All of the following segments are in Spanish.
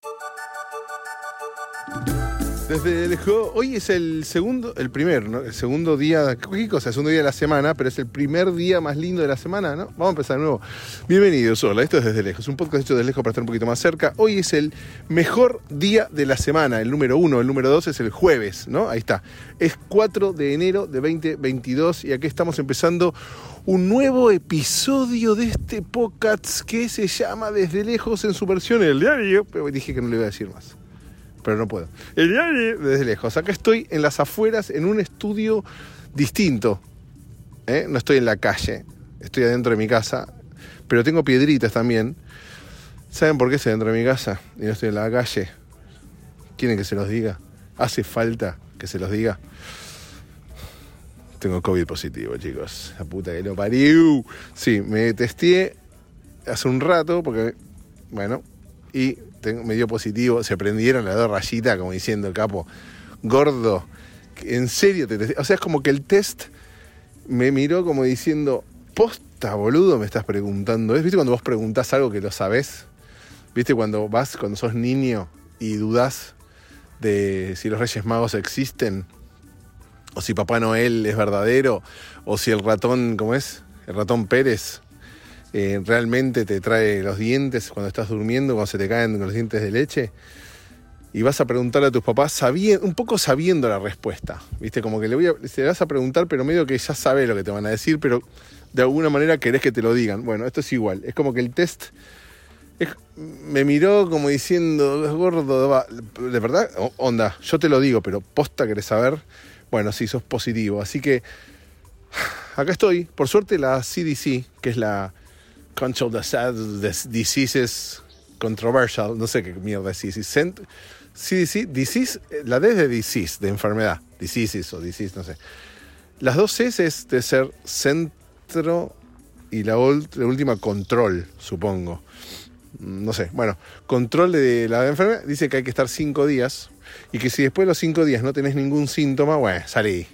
Desde lejos, hoy es el segundo día, ¿qué cosa? El segundo día de la semana, pero es el primer día más lindo de la semana, ¿no? Vamos a empezar de nuevo. Bienvenidos, hola, esto es Desde Lejos, un podcast hecho desde lejos para estar un poquito más cerca. Hoy es el mejor día de la semana, el número 1, el número 2 es el jueves, ¿no? Ahí está. Es 4 de enero de 2022 y aquí estamos empezando un nuevo episodio de este podcast que se llama Desde Lejos en su versión El Diario, pero dije que no le iba a decir más. Pero no puedo. El diario desde lejos. Acá estoy en las afueras, en un estudio distinto. No estoy en la calle. Estoy adentro de mi casa. Pero tengo piedritas también. ¿Saben por qué estoy dentro de mi casa y no estoy en la calle? ¿Quieren que se los diga? ¿Hace falta que se los diga? Tengo COVID positivo, chicos. La puta que lo parió. Sí, me testé hace un rato porque, bueno, y me dio positivo, se prendieron las dos rayitas como diciendo, capo, gordo, ¿en serio te testé? O sea, es como que el test me miró como diciendo, posta, boludo, me estás preguntando. ¿Viste cuando vos preguntás algo que lo sabés? ¿Viste cuando sos niño y dudás de si los Reyes Magos existen? O si Papá Noel es verdadero, o si el ratón, ¿cómo es? El ratón Pérez realmente te trae los dientes cuando estás durmiendo, cuando se te caen los dientes de leche, y vas a preguntarle a tus papás un poco sabiendo la respuesta, ¿viste? Como que le vas a preguntar, pero medio que ya sabes lo que te van a decir, pero de alguna manera querés que te lo digan. Bueno, esto es igual, es como que el test me miró como diciendo, gordo, de verdad, onda, yo te lo digo, pero posta querés saber. Bueno, sí, sos positivo, así que acá estoy. Por suerte la CDC, que es la Control the Diseases Controversial, no sé qué mierda es CDC, disease, la D es de disease, de enfermedad, diseases o disease, no sé. Las dos C es de ser centro y la última control, supongo. No sé, bueno, control de la enfermedad, dice que hay que estar 5 días y que si después de los 5 días no tenés ningún síntoma, bueno, salí.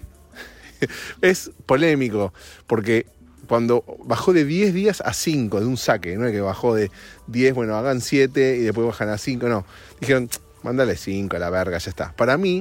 Es polémico, porque cuando bajó de 10 días a 5 de un saque, no es que bajó de 10, bueno, hagan 7 y después bajan a 5, no. Dijeron, mándale 5 a la verga, ya está. Para mí,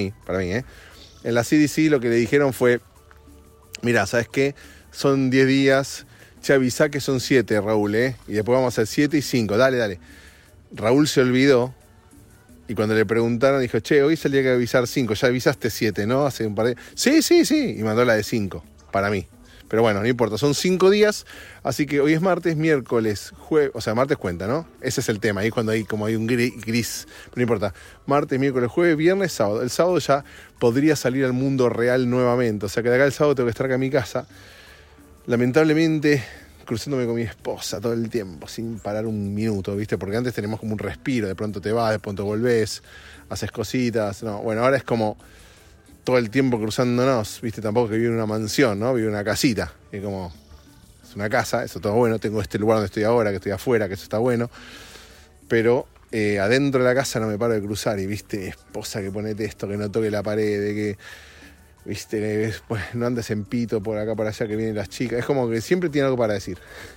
en la CDC lo que le dijeron fue, mira, ¿sabes qué? Son 10 días, ya avisá que son 7, Raúl, y después vamos a hacer 7 y 5, dale. Raúl se olvidó. Y cuando le preguntaron, dijo, che, hoy salía que avisar 5, ya avisaste 7, ¿no? Hace un par de... Sí, y mandó la de 5, para mí. Pero bueno, no importa, son 5 días, así que hoy es martes, miércoles, jueves, o sea, martes cuenta, ¿no? Ese es el tema, ahí cuando hay un gris, pero no importa. Martes, miércoles, jueves, viernes, sábado. El sábado ya podría salir al mundo real nuevamente, o sea que de acá el sábado tengo que estar acá en mi casa, lamentablemente cruzándome con mi esposa todo el tiempo, sin parar un minuto, ¿viste? Porque antes tenemos como un respiro, de pronto te vas, de pronto volvés, haces cositas, no, bueno, ahora es como todo el tiempo cruzándonos, ¿viste? Tampoco que vive en una mansión, ¿no? Vive en una casita, es como, es una casa, eso todo bueno, tengo este lugar donde estoy ahora, que estoy afuera, que eso está bueno, pero adentro de la casa no me paro de cruzar, y ¿viste? Esposa, que ponete esto, que no toque la pared, que... ¿Viste? Pues no andes en pito por acá, por allá, que vienen las chicas. Es como que siempre tiene algo para decir.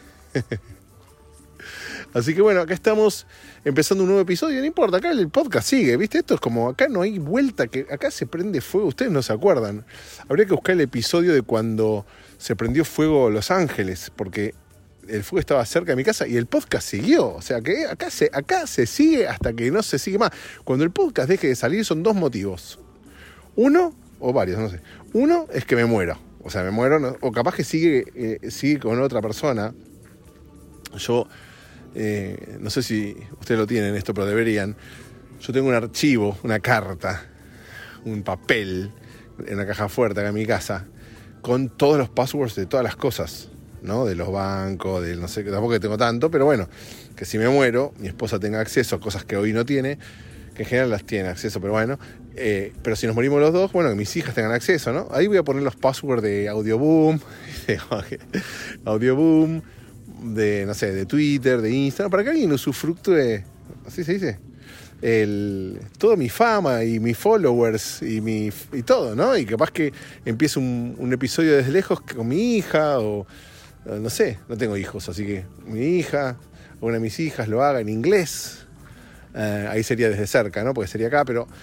Así que bueno, acá estamos empezando un nuevo episodio. No importa, acá el podcast sigue, ¿viste? Esto es como, acá no hay vuelta, que acá se prende fuego. Ustedes no se acuerdan. Habría que buscar el episodio de cuando se prendió fuego Los Ángeles, porque el fuego estaba cerca de mi casa y el podcast siguió. O sea que acá se sigue hasta que no se sigue más. Cuando el podcast deje de salir son 2 motivos. Uno, o varios, no sé. Uno es que me muero. O sea, me muero, ¿no? O capaz que sigue con otra persona. Yo, no sé si ustedes lo tienen esto, pero deberían. Yo tengo un archivo, una carta, un papel, en una caja fuerte acá en mi casa, con todos los passwords de todas las cosas, ¿no? De los bancos, de no sé, tampoco que tengo tanto, pero bueno, que si me muero, mi esposa tenga acceso a cosas que hoy no tiene, que en general las tiene acceso, pero bueno, pero si nos morimos los dos, bueno, que mis hijas tengan acceso, ¿no? Ahí voy a poner los passwords de Audioboom, de, no sé, de Twitter, de Instagram, para que alguien usufructúe, así se dice, toda mi fama y mis followers y todo, ¿no? Y capaz que empiece un episodio desde lejos con mi hija, o no sé, no tengo hijos, así que mi hija, una de mis hijas lo haga en inglés, Ahí sería desde cerca, ¿no? Porque sería acá, pero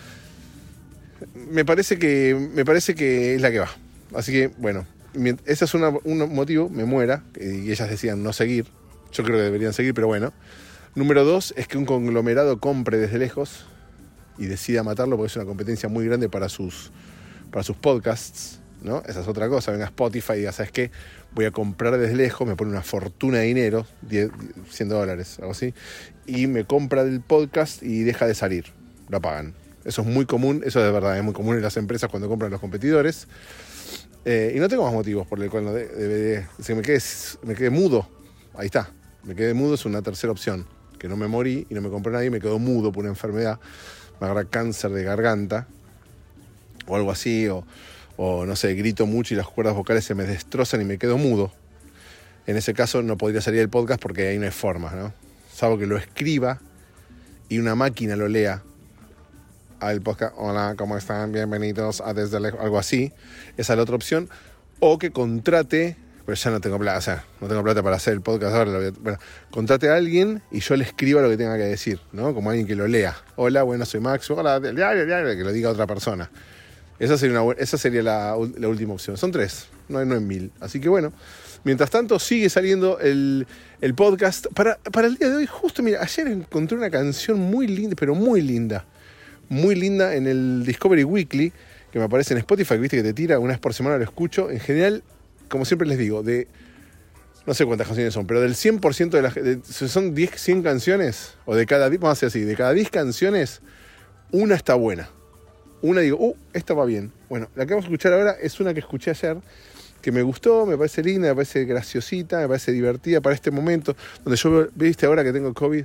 me parece que es la que va. Así que, bueno, ese es un motivo, me muera, y ellas decían no seguir. Yo creo que deberían seguir, pero bueno. Número 2 es que un conglomerado compre desde lejos y decida matarlo porque es una competencia muy grande para sus podcasts, ¿no? Esa es otra cosa. Venga Spotify y diga, ¿sabes qué? Voy a comprar desde lejos, me pone una fortuna de dinero, $100, algo así, y me compra el podcast y deja de salir. Lo pagan. Eso es muy común, eso de verdad es muy común en las empresas cuando compran los competidores. Y no tengo más motivos por el cual no debería. Si me quedé mudo, ahí está. Me quedé mudo es una tercera opción. Que no me morí y no me compré nadie, me quedo mudo por una enfermedad. Me agarra cáncer de garganta o algo así, o no sé, grito mucho y las cuerdas vocales se me destrozan y me quedo mudo. En ese caso no podría salir el podcast porque ahí no hay forma, ¿no? Salvo que lo escriba y una máquina lo lea al podcast. Hola, ¿cómo están? Bienvenidos a Desde Lejos, algo así. Esa es la otra opción. O que contrate, pero ya no tengo plata, o sea, no tengo plata para hacer el podcast ahora. Bueno, contrate a alguien y yo le escriba lo que tenga que decir, ¿no? Como alguien que lo lea. Hola, bueno, soy Max. Hola, que lo diga otra persona. Esa sería la última opción. Son 3, no hay 1000. Así que bueno, mientras tanto sigue saliendo el podcast. Para el día de hoy, justo, mira, ayer encontré una canción muy linda, pero muy linda. Muy linda en el Discovery Weekly, que me aparece en Spotify, viste que te tira, una vez por semana lo escucho. En general, como siempre les digo, no sé cuántas canciones son, pero del 100% de las... son 100 canciones, o de cada 10, vamos a hacer así, de cada 10 canciones, una está buena. Una digo, esta va bien. Bueno, la que vamos a escuchar ahora es una que escuché ayer, que me gustó, me parece linda, me parece graciosita, me parece divertida para este momento, donde yo, viste, ahora que tengo COVID,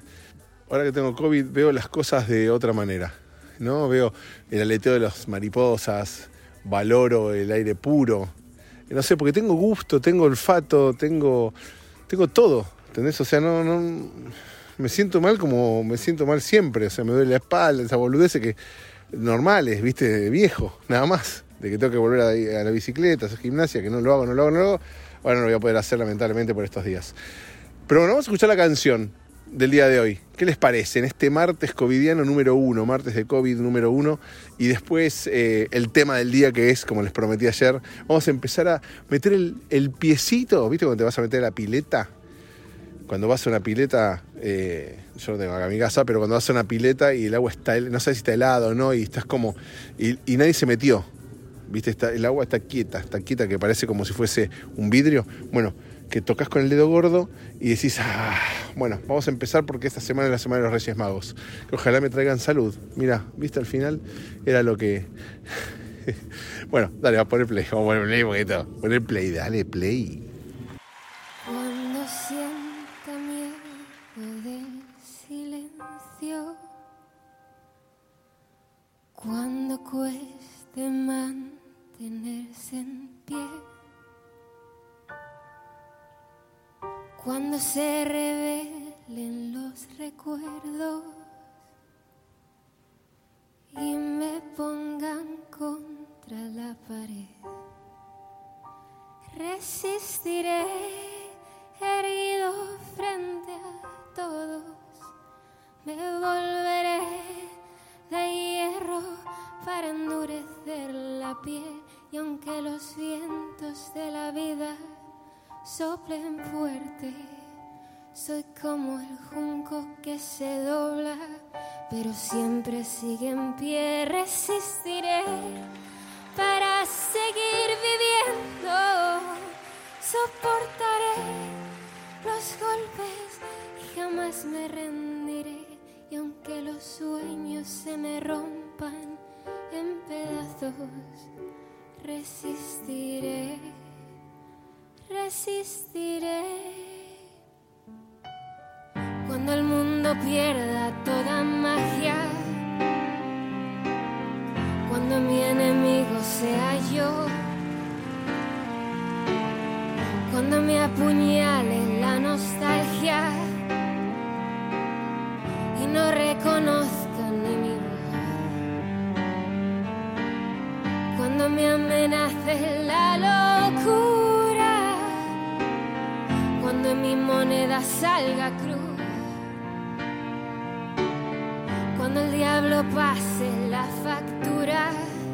veo las cosas de otra manera, ¿no? Veo el aleteo de las mariposas, valoro el aire puro, no sé, porque tengo gusto, tengo olfato, tengo todo, ¿entendés? O sea, no me siento mal como me siento mal siempre, o sea, me duele la espalda, esa boludez que normales, viste, de viejo, nada más, de que tengo que volver a la bicicleta, a hacer gimnasia, que no lo hago, ahora no lo voy a poder hacer lamentablemente por estos días. Pero bueno, vamos a escuchar la canción del día de hoy. ¿Qué les parece? En este martes covidiano número 1, martes de COVID número 1, y después el tema del día que es, como les prometí ayer, vamos a empezar a meter el piecito, ¿viste? Cuando te vas a meter a la pileta. Cuando vas a una pileta, yo no tengo acá en mi casa, pero cuando vas a una pileta y el agua está, no sabes si está helado o no, y estás como, y nadie se metió, ¿viste? El agua está quieta, que parece como si fuese un vidrio. Bueno, que tocas con el dedo gordo y decís, bueno, vamos a empezar porque esta semana es la semana de los Reyes Magos. Que ojalá me traigan salud. Mira, ¿viste? Al final era lo que... Bueno, dale, va a poner play, vamos a poner play un poquito. Poner play, dale play. Cuando sienta miedo del silencio, cuando cueste mantenerse en pie, cuando se revelen los recuerdos y me pongan contra la pared, resistiré herido frente a todos, me volveré de hierro para endurecer la piel, y aunque los vientos de la vida soplen fuerte, soy como el junco que se dobla, pero siempre sigue en pie. Resistiré para seguir viviendo, soportaré los golpes y jamás me rendiré, y aunque los sueños se me rompan en pedazos, resistiré. Cuando el mundo pierda toda magia, cuando mi enemigo sea yo, cuando me apuñale la nostalgia y no reconozca ni mi voz, cuando me amenace la locura, cuando en mi moneda salga cruz, cuando el diablo pase la factura.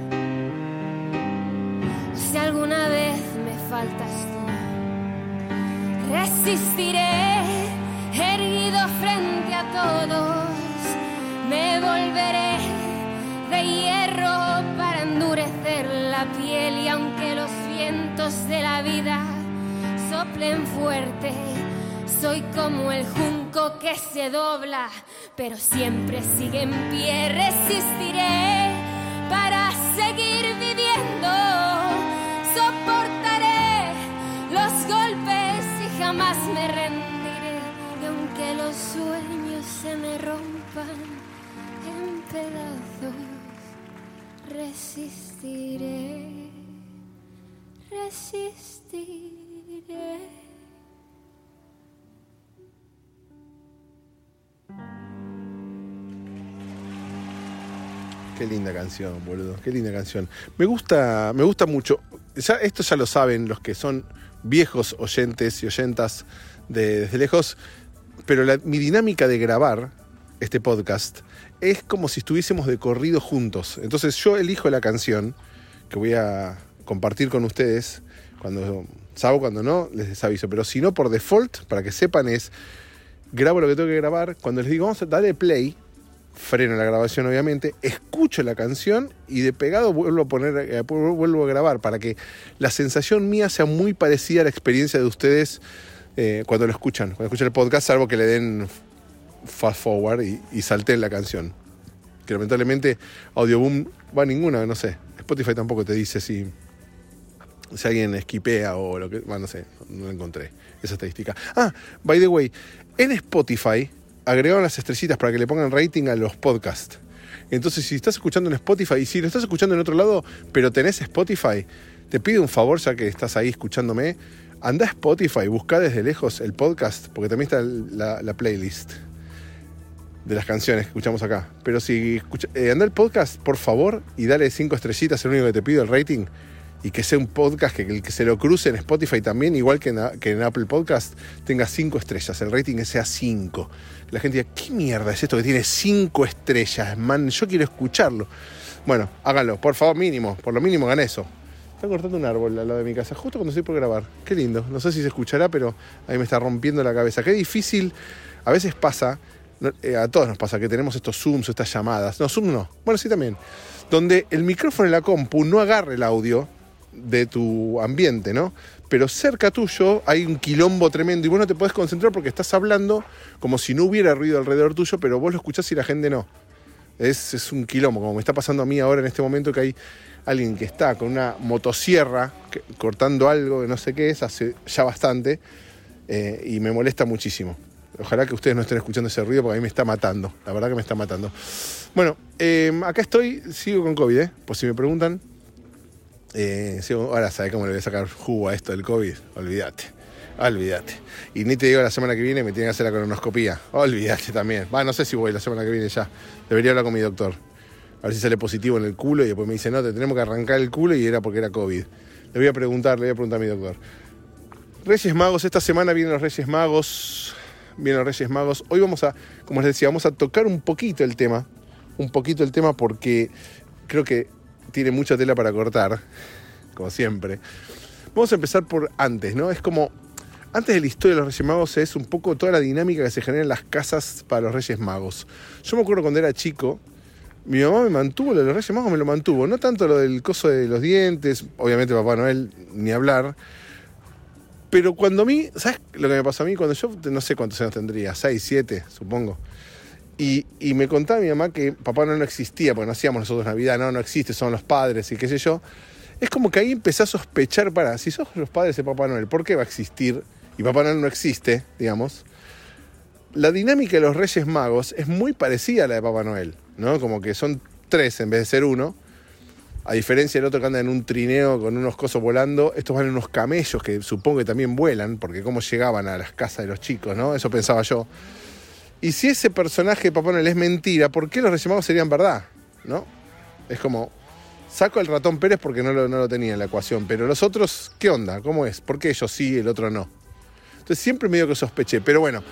Si alguna vez me faltas tú, resistiré erguido frente a todos. Me volveré de hierro para endurecer la piel, y aunque los vientos de la vida soplen fuerte, soy como el junco que se dobla, pero siempre sigue en pie. Resistiré para seguir viviendo, soportaré los golpes y jamás me rendiré. Y aunque los sueños se me rompan en pedazos, resistiré, resistiré. Qué linda canción, boludo, qué linda canción. Me gusta mucho. Esto ya lo saben los que son viejos oyentes y oyentas Desde Lejos, pero mi dinámica de grabar este podcast es como si estuviésemos de corrido juntos. Entonces yo elijo la canción que voy a compartir con ustedes. Cuando no, les aviso. Pero si no, por default, para que sepan, grabo lo que tengo que grabar. Cuando les digo, vamos a darle play, freno la grabación obviamente, escucho la canción y de pegado vuelvo a grabar, para que la sensación mía sea muy parecida a la experiencia de ustedes cuando lo escuchan. Cuando escuchan el podcast, salvo que le den fast forward y salten la canción. Que lamentablemente Audioboom va a ninguna, no sé. Spotify tampoco te dice si alguien esquipea o lo que... Bueno, no sé, no encontré esa estadística. By the way, en Spotify agregaron las estrellitas para que le pongan rating a los podcasts. Entonces, si estás escuchando en Spotify, y si lo estás escuchando en otro lado, pero tenés Spotify, te pido un favor, ya que estás ahí escuchándome, anda a Spotify, buscá Desde Lejos el podcast, porque también está la playlist de las canciones que escuchamos acá. Pero si anda al podcast, por favor, y dale 5 estrellitas, es lo único que te pido, el rating, y que sea un podcast que el que se lo cruce en Spotify también, igual que en Apple Podcast, tenga 5 estrellas, el rating que sea 5. La gente diga, ¿qué mierda es esto que tiene 5 estrellas, man? Yo quiero escucharlo. Bueno, háganlo, por favor, por lo mínimo hagan eso. Están cortando un árbol al lado de mi casa, justo cuando estoy por grabar. Qué lindo, no sé si se escuchará, pero a mí me está rompiendo la cabeza. Qué difícil, a veces pasa, a todos nos pasa, que tenemos estos Zooms, estas llamadas. No, Zoom no, bueno, sí también. Donde el micrófono en la compu no agarra el audio de tu ambiente, ¿no? Pero cerca tuyo hay un quilombo tremendo y vos no te podés concentrar porque estás hablando como si no hubiera ruido alrededor tuyo, pero vos lo escuchás y la gente no. Es un quilombo, como me está pasando a mí ahora en este momento, que hay alguien que está con una motosierra cortando algo que no sé qué es, hace ya bastante, y me molesta muchísimo. Ojalá que ustedes no estén escuchando ese ruido porque a mí me está matando, la verdad que me está matando. Bueno, acá sigo con COVID, por si me preguntan. Ahora sabes cómo le voy a sacar jugo a esto del COVID. Olvídate. Y ni te digo, la semana que viene me tienen que hacer la colonoscopía. Olvídate también. No sé si voy la semana que viene ya. Debería hablar con mi doctor, a ver si sale positivo en el culo, y después me dice, no, te tenemos que arrancar el culo, y era porque era COVID. Le voy a preguntar a mi doctor. Reyes Magos, esta semana vienen los Reyes Magos. Hoy vamos a, como les decía, vamos a tocar un poquito el tema, porque creo que tiene mucha tela para cortar, como siempre. Vamos a empezar por antes, ¿no? Es como, antes de la historia de los Reyes Magos es un poco toda la dinámica que se genera en las casas para los Reyes Magos. Yo me acuerdo cuando era chico, mi mamá me mantuvo, lo de los Reyes Magos me lo mantuvo, no tanto lo del coso de los dientes, obviamente Papá Noel, ni hablar. Pero cuando a mí, ¿sabes lo que me pasó a mí? Cuando yo, no sé cuántos años tendría, 6, 7, supongo. Y me contaba mi mamá que Papá Noel no existía, porque no hacíamos nosotros Navidad, no existe, son los padres y qué sé yo. Es como que ahí empecé a sospechar, si sos los padres de Papá Noel, ¿por qué va a existir? Y Papá Noel no existe, digamos. La dinámica de los Reyes Magos es muy parecida a la de Papá Noel, ¿no? Como que son 3 en vez de ser 1. A diferencia del otro que anda en un trineo con unos cosos volando, estos van en unos camellos que supongo que también vuelan, porque cómo llegaban a las casas de los chicos, ¿no? Eso pensaba yo. Y si ese personaje de Papá Noel es mentira, ¿por qué los Reyes Magos serían verdad? ¿No? Es como, saco el ratón Pérez porque no lo tenía en la ecuación, pero los otros, ¿qué onda? ¿Cómo es? ¿Por qué ellos sí y el otro no? Entonces siempre medio que sospeché, pero bueno,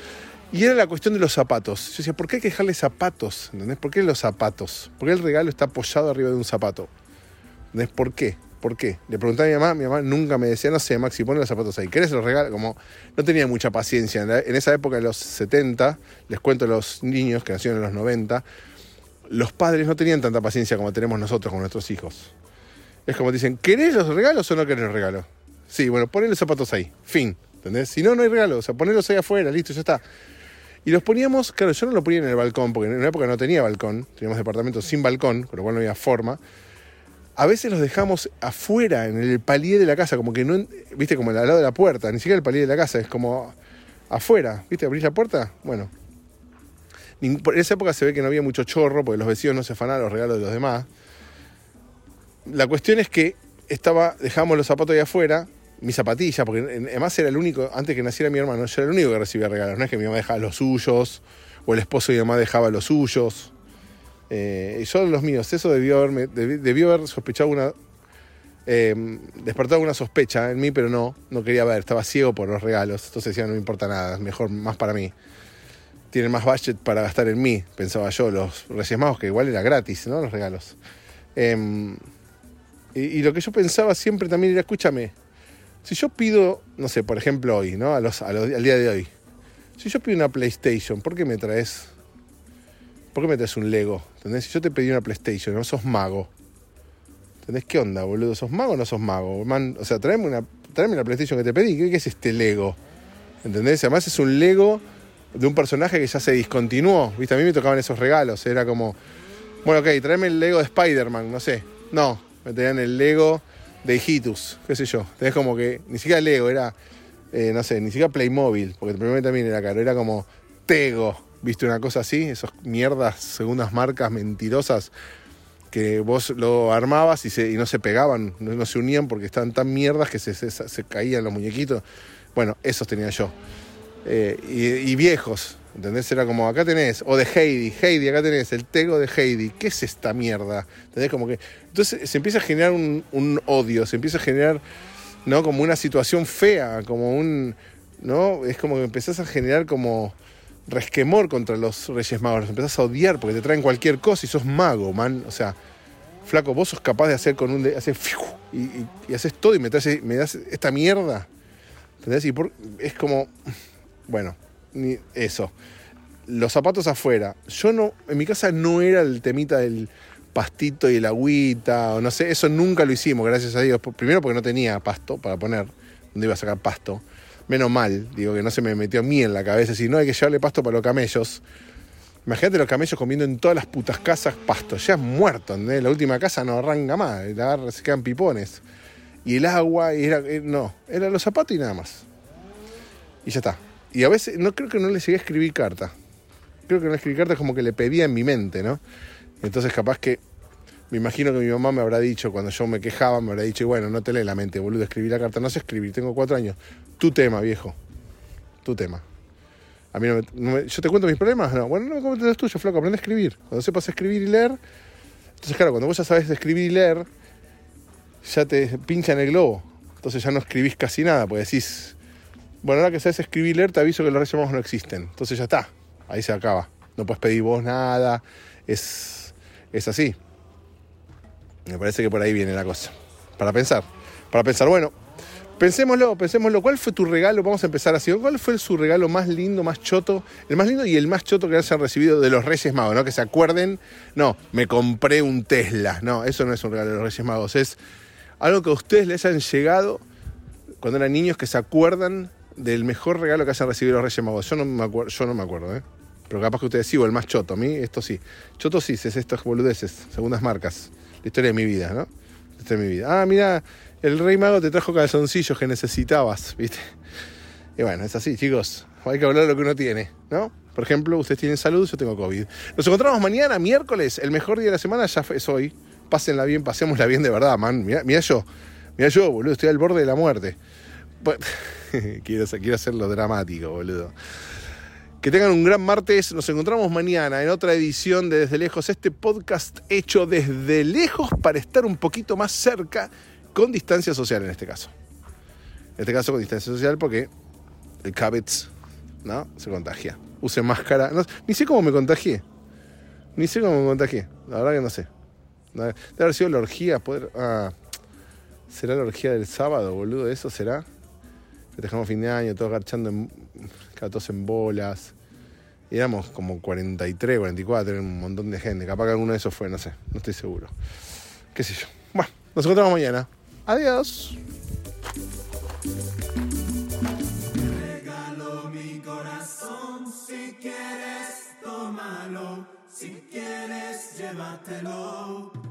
Y era la cuestión de los zapatos. Yo decía, ¿por qué hay que dejarle zapatos? ¿Entendés? ¿Por qué los zapatos? ¿Por qué el regalo está apoyado arriba de un zapato? ¿Entendés? ¿Por qué? ¿Por qué? Le preguntaba a mi mamá nunca me decía, no sé, Maxi, pon los zapatos ahí. ¿Querés los regalos? Como no tenía mucha paciencia. En esa época, de los 70, les cuento a los niños que nacieron en los 90, los padres no tenían tanta paciencia como tenemos nosotros con nuestros hijos. Es como dicen, ¿querés los regalos o no querés los regalos? Sí, bueno, poné los zapatos ahí. Fin. ¿Entendés? Si no, no hay regalos. O sea, ponelos ahí afuera, listo, ya está. Y los poníamos, claro, yo no lo ponía en el balcón, porque en una época no tenía balcón, teníamos departamentos sin balcón, con lo cual no había forma. A veces los dejamos afuera, en el palier de la casa, como que no, viste, como al lado de la puerta, ni siquiera el palier de la casa, es como afuera, viste, abrís la puerta, bueno. En esa época se ve que no había mucho chorro, porque los vecinos no se afanaban los regalos de los demás. La cuestión es que dejábamos los zapatos ahí afuera, mis zapatillas, porque además era el único, antes que naciera mi hermano, yo era el único que recibía regalos, no es que mi mamá dejaba los suyos, o el esposo de mi mamá dejaba los suyos. Y yo los míos, eso debió haber sospechado despertado una sospecha en mí, pero no quería ver, estaba ciego por los regalos, entonces decía, no me importa nada, es mejor, más para mí. Tienen más budget para gastar en mí, pensaba yo, los Reyes Magos, que igual era gratis, ¿no? Los regalos. Y lo que yo pensaba siempre también era, escúchame, si yo pido, no sé, por ejemplo hoy, ¿no? Al día de hoy, si yo pido una PlayStation, ¿por qué me traes un Lego? ¿Entendés? Si yo te pedí una PlayStation, no sos mago. ¿Entendés? ¿Qué onda, boludo? ¿Sos mago o no sos mago? Man, o sea, tráeme la PlayStation que te pedí. ¿Qué es este Lego? ¿Entendés? Además es un Lego de un personaje que ya se discontinuó. ¿Viste? A mí me tocaban esos regalos. Era como, bueno, ok, tráeme el Lego de Spider-Man, no sé. No, me tenían el Lego de Hijitus, qué sé yo. Tenés como que, ni siquiera Lego, era, no sé, ni siquiera Playmobil, porque el Playmobil también era caro. Era como Tego. ¿Viste una cosa así? Esas mierdas, segundas marcas mentirosas que vos lo armabas y no se pegaban, no se unían porque estaban tan mierdas que se caían los muñequitos. Bueno, esos tenía yo. Y viejos, ¿entendés? Era como, acá tenés, o de Heidi, acá tenés el Tego de Heidi. ¿Qué es esta mierda? ¿Entendés? Como que, entonces se empieza a generar un odio, se empieza a generar, ¿no? Como una situación fea, como ¿no? Es como que empezás a generar como resquemor contra los Reyes Magos, los empezás a odiar porque te traen cualquier cosa y sos mago, man. O sea, flaco, vos sos capaz de hacer con y haces todo y me das esta mierda. ¿Entendés? Es como, bueno, eso. Los zapatos afuera. En mi casa no era el temita del pastito y el agüita, o no sé, eso nunca lo hicimos, gracias a Dios. Primero porque no tenía pasto para poner, ¿dónde iba a sacar pasto? Menos mal, digo, que no se me metió a mí en la cabeza, si no hay que llevarle pasto para los camellos. Imagínate los camellos comiendo en todas las putas casas pasto, ya es muerto, ¿entendés? La última casa no arranca más, se quedan pipones. Y el agua, eran los zapatos y nada más. Y ya está. Y a veces, creo que no le llegué a escribir carta. Creo que no le escribí carta, como que le pedía en mi mente, ¿no? Entonces capaz que, me imagino que mi mamá me habrá dicho, cuando yo me quejaba, me habrá dicho, y bueno, no te lee la mente, boludo, escribí la carta. No sé escribir, tengo 4 años. Tu tema, viejo. Tu tema. A mí ¿yo te cuento mis problemas? No. Bueno, no me cuentes los tuyos, flaco. Aprende a escribir. Cuando sepas escribir y leer. Entonces, claro, cuando vos ya sabés escribir y leer, ya te pincha en el globo. Entonces ya no escribís casi nada, porque decís, bueno, ahora que sabes escribir y leer, te aviso que los Reyes Magos no existen. Entonces ya está. Ahí se acaba. No puedes pedir vos nada. Es así. Me parece que por ahí viene la cosa. Para pensar, bueno, pensémoslo. ¿Cuál fue tu regalo? Vamos a empezar así. ¿Cuál fue su regalo más lindo, más choto? El más lindo y el más choto que hayan recibido de los Reyes Magos, ¿no? Que se acuerden, no, me compré un Tesla. No, eso no es un regalo de los Reyes Magos. Es algo que a ustedes les hayan llegado cuando eran niños, que se acuerdan del mejor regalo que hayan recibido los Reyes Magos. Yo no me acuerdo, ¿eh? Pero capaz que ustedes sí, o el más choto. A mí esto sí. Choto sí, es estas boludeces, segundas marcas. La historia de mi vida, ¿no? La historia de mi vida. Ah, mira, el Rey Mago te trajo calzoncillos que necesitabas, ¿viste? Y bueno, es así, chicos. Hay que hablar de lo que uno tiene, ¿no? Por ejemplo, ustedes tienen salud, yo tengo COVID. Nos encontramos mañana, miércoles, el mejor día de la semana ya es hoy. Pásenla bien, pasémosla bien de verdad, man. Mirá yo, boludo, estoy al borde de la muerte. Quiero hacerlo dramático, boludo. Que tengan un gran martes. Nos encontramos mañana en otra edición de Desde Lejos. Este podcast hecho desde lejos para estar un poquito más cerca, con distancia social en este caso. En este caso con distancia social porque el COVID ¿no? Se contagia. Use máscara. No, ni sé cómo me contagié. La verdad que no sé. Debe haber sido la orgía. ¿Será la orgía del sábado, boludo? ¿Eso será? Festejamos fin de año, todos garchando cada todos en bolas. Y éramos como 43, 44, era un montón de gente. Capaz que alguno de esos fue, no sé, no estoy seguro. Qué sé yo. Bueno, nos encontramos mañana. Adiós. Regalo mi corazón, si quieres tómalo, si quieres llévatelo.